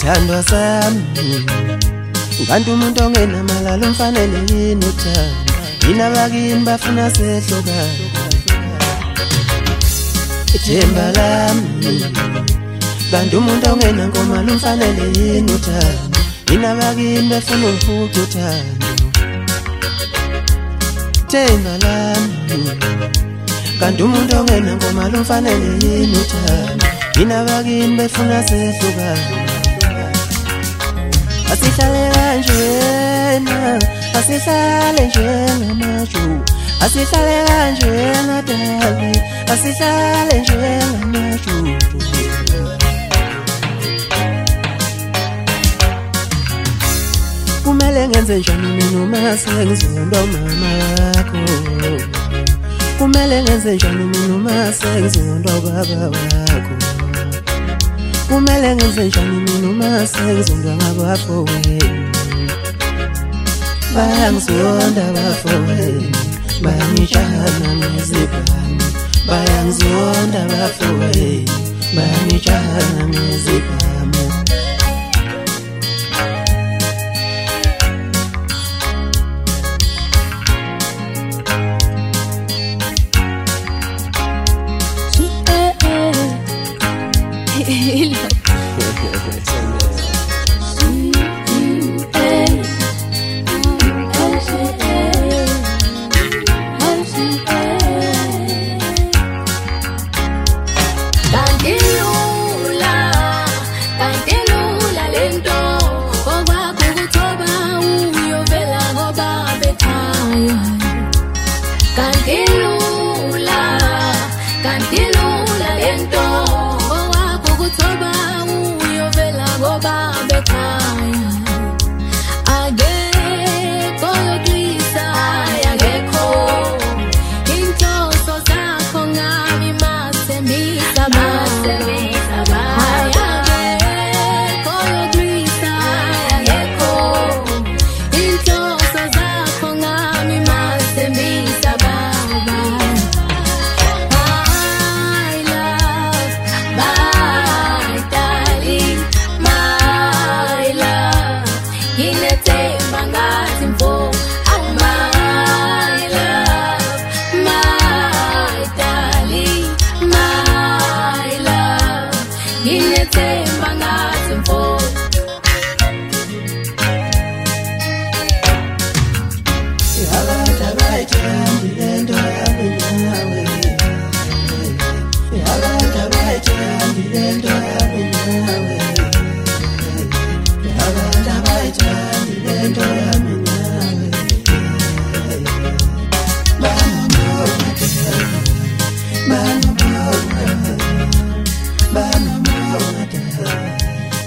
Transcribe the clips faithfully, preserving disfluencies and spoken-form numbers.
Sithandwa sami kanti umuntu ongenamalalo umfanele yini uthando yina bakini bafuna sehlukana ithemba lami kanti umuntu ongenankoma umfanele yini uthando yina bakini bafuna ukuphuca uthando ithemba lami kanti umuntu ongenankoma umfanele yini uthando yina bakini bafuna sehlukana Asihlale kanjena asihlale njengamaju asihlale kanjena dali asihlale njengamaju Kumele ngenze njani mina uma sengizondwa umama wakho Kumele ngenze njani mina uma sengizondwa ubaba wakho Kumele ngenze njani mina uma sengizondwa ngabafowenu Bayangizonda abafowenu Bayangijahana ngezibhamu Bayangizonda abafowenu Bayangijahana ngezibhamu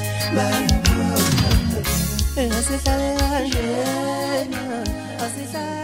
Asihlale kanjena asihlale